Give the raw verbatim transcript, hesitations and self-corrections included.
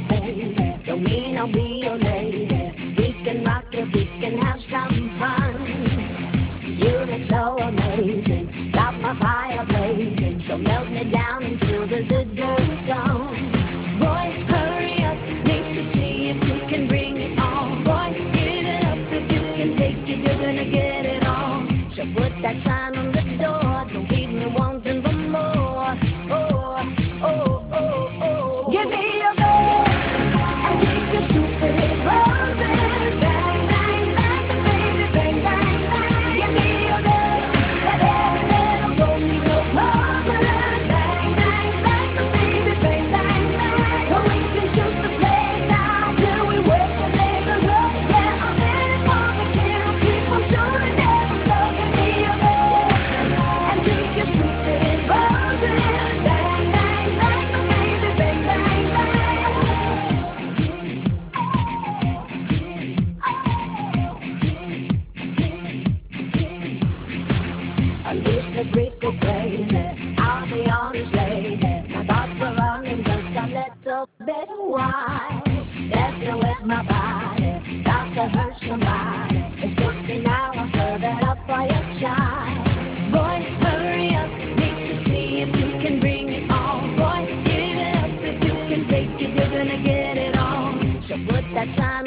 baby. Don't mean I'll be your lady. We can rock it, we can have some fun. You look so amazing, got my fire blazing. So melt me down until the good girl's gone. Boys, hurry up, need to see if you can bring it on. Boys, give it up if you can take it, you're gonna get it on. So put that sign on the door, don't keep me wanting for more. Oh, oh, oh, oh. Give me your love and take your stupid roses. Bang, bang, bang, baby, bang, bang, bang. Give me your love and every little don't need no problem. Bang, bang, bang, baby, bang, bang, bang. So we can shoot the place out till we wake the neighborhood. Yeah, I'm in it for the kill. Keep on shooting, never stop. Give me your love and take your stupid roses. Bang, bang, bang, baby, bang, bang, bang. I used to freak go crazy, I'll be honest lady. My thoughts are running just a little bit wild. Messing with my body, got to hurt somebody. It's good to now, I'll serve it up for your child. Boys, hurry up, need to see if you can bring it on. Boys, give it up if you can take it, you're gonna get it on. So put that sign